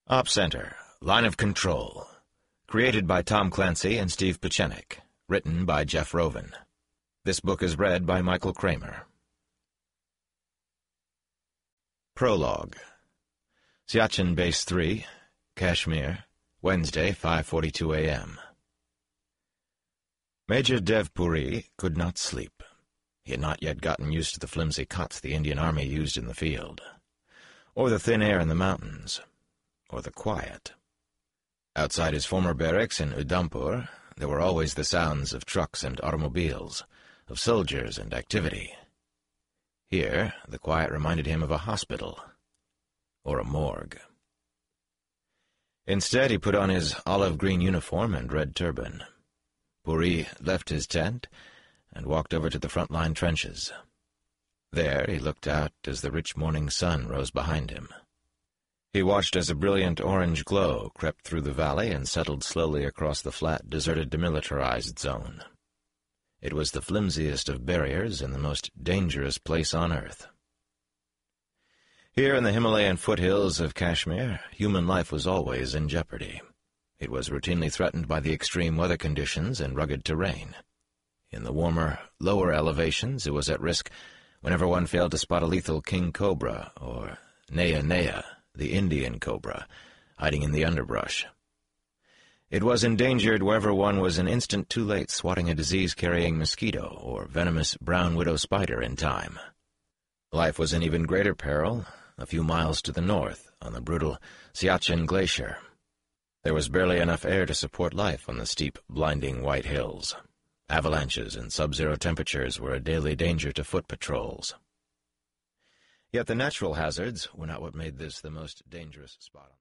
Op Center, Line of Control. Created by Tom Clancy and Steve Pieczenik. Written by Jeff Rovin. This book is read by Michael Kramer. Prologue. Siachen Base 3, Kashmir, Wednesday, 5:42 a.m. Major Dev Puri could not sleep. He had not yet gotten used to the flimsy cots the Indian Army used in the field, or the thin air in the mountains, or the quiet. Outside his former barracks in Udhampur, there were always the sounds of trucks and automobiles, of soldiers and activity. Here, the quiet reminded him of a hospital, or a morgue. Instead, he put on his olive-green uniform and red turban. Puri left his tent and walked over to the front-line trenches. There he looked out as the rich morning sun rose behind him. He watched as a brilliant orange glow crept through the valley and settled slowly across the flat, deserted, demilitarized zone. It was the flimsiest of barriers and the most dangerous place on earth. Here in the Himalayan foothills of Kashmir, human life was always in jeopardy. It was routinely threatened by the extreme weather conditions and rugged terrain. In the warmer, lower elevations, it was at risk whenever one failed to spot a lethal king cobra, or Naya, the Indian cobra, hiding in the underbrush. It was endangered wherever one was an instant too late swatting a disease-carrying mosquito or venomous brown widow spider in time. Life was in even greater peril a few miles to the north, on the brutal Siachen Glacier. There was barely enough air to support life on the steep, blinding white hills. Avalanches and sub-zero temperatures were a daily danger to foot patrols. Yet the natural hazards were not what made this the most dangerous spot.